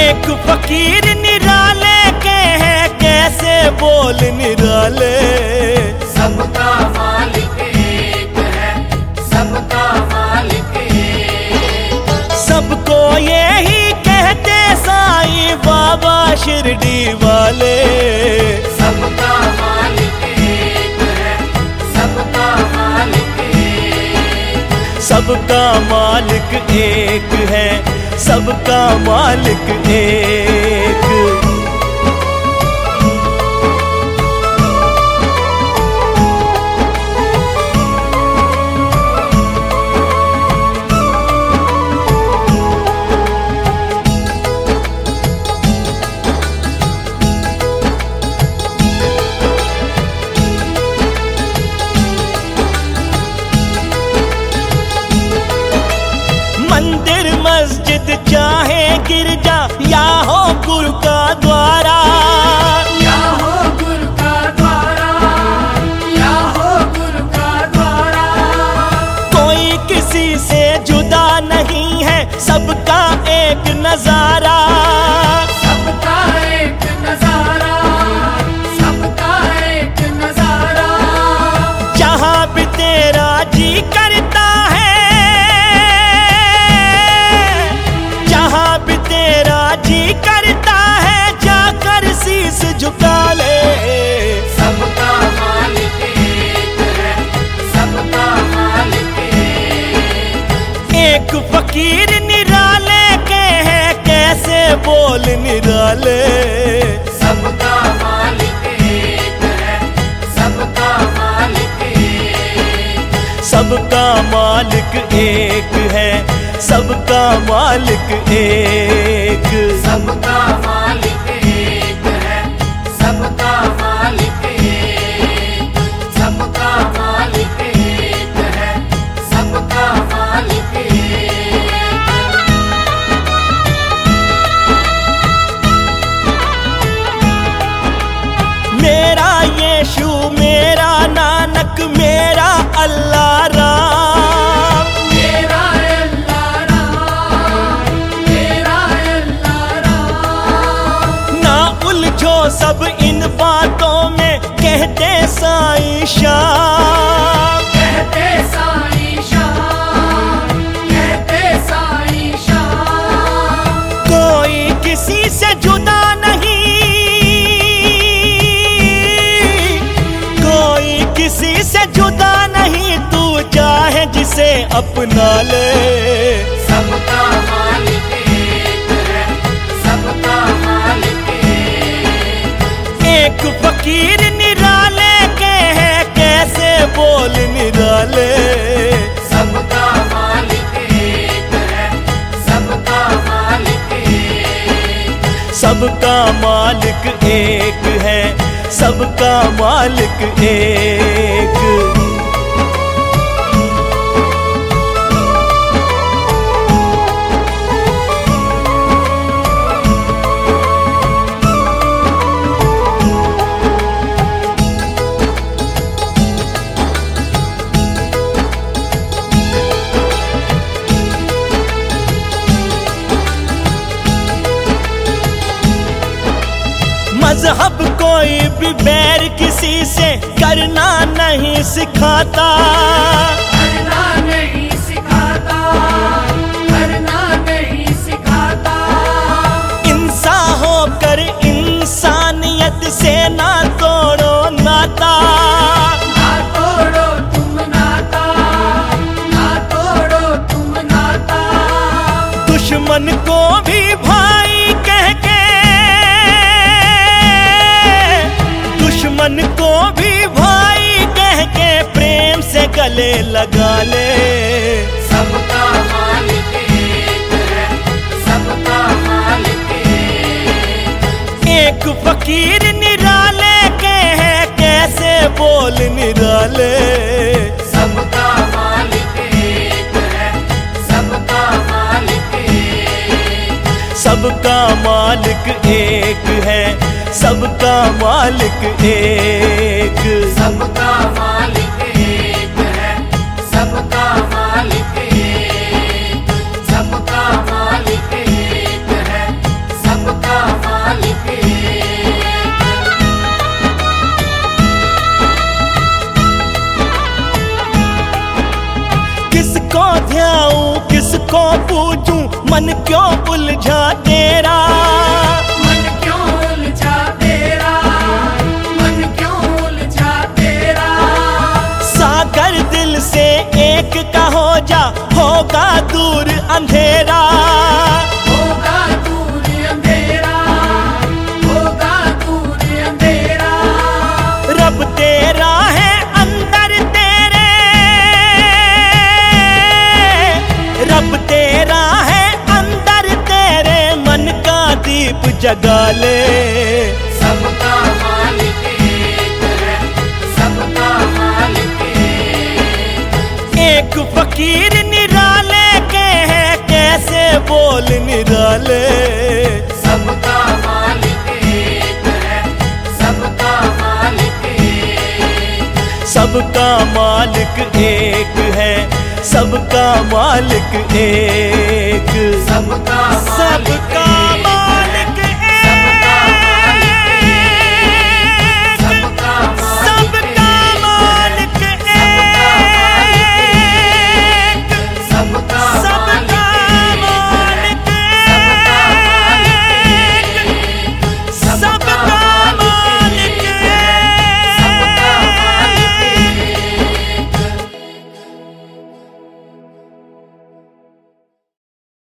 एक फकीर निराले के हैं, कैसे बोल निराले। सबका मालिक एक है, सबका मालिक एक। सबको यही कहते साईं बाबा शिरडी वाले। सबका मालिक एक है, सबका मालिक एक। सबका मालिक एक है, सबका मालिक एक। मंदिर मस्जिद चाहे गिरजा या हो गुरु का द्वारा, या हो गुरु का द्वारा, या हो गुरु का द्वारा। कोई किसी से जुदा नहीं है, सबका एक नजारा। सबका एक नजारा, सबका एक नजारा। जहाँ भी तेरा जी करता है, जहाँ भी तेरा जी करता है, जाकर शीश झुका ले। सबका मालिक एक है, सबका मालिक एक। एक फकीर निराले के हैं, कैसे बोल निराले। सबका मालिक एक है, सबका मालिक एक। सबका मालिक एक है, सबका मालिक एक। सबका मालिक एक है, सबका मालिक एक। सबका मालिक एक है, सबका मालिक एक। मेरा यीशु मेरा नानक मेरा अल्लाह राम। मेरा अल्लाह राम, मेरा अल्लाह राम। ना उलझो सब इन बातों में, कहते साईं शाम। कहते साईं शाम, कहते साईं शाम। कोई किसी से जुदा नहीं, कोई किसी से जुदा नहीं, तू चाहे जिसे अपना ले। सबका मालिक एक है, सबका मालिक एक। एक फकीर निराले के हैं, कैसे बोल निराले। सबका मालिक एक है, सबका मालिक एक। सबका मालिक एक है, सबका मालिक एक। मजहब कोई भी बैर किसी से करना नहीं सिखाता। करना नहीं सिखाता, करना नहीं सिखाता। इंसान होकर इंसानियत से ना तोड़ो नाता। ना तोड़ो तुम नाता, ना तोड़ो तुम नाता। दुश्मन को भी भाई कह के, दुश्मन को भी भाई कह के, प्रेम से गले लगा ले। सबका मालिक एक है, सबका मालिक एक। एक फकीर निराले के हैं, कैसे बोल निराले। सबका मालिक एक है, सबका मालिक एक। सबका मालिक एक है, सबका मालिक एक। सबका मालिक एक है, सबका मालिक एक। सबका मालिक एक है, सब मन क्यों उलझा तेरा, मन क्यों उलझा तेरा, मन क्यों उलझा तेरा। सागर दिल से एक का हो जा, होगा दूर अंधेरा, होगा दूर अंधेरा, होगा दूर अंधेरा। रब तेरा है अंदर तेरे, रब तेरा है अंदर तेरे, मन का दीप जगा ले। सबका मालिक एक है, सबका मालिक एक फकीर निराले के हैं, कैसे बोल निराले। सबका मालिक एक है, सबका मालिक एक। सबका मालिक एक है, सबका मालिक एक।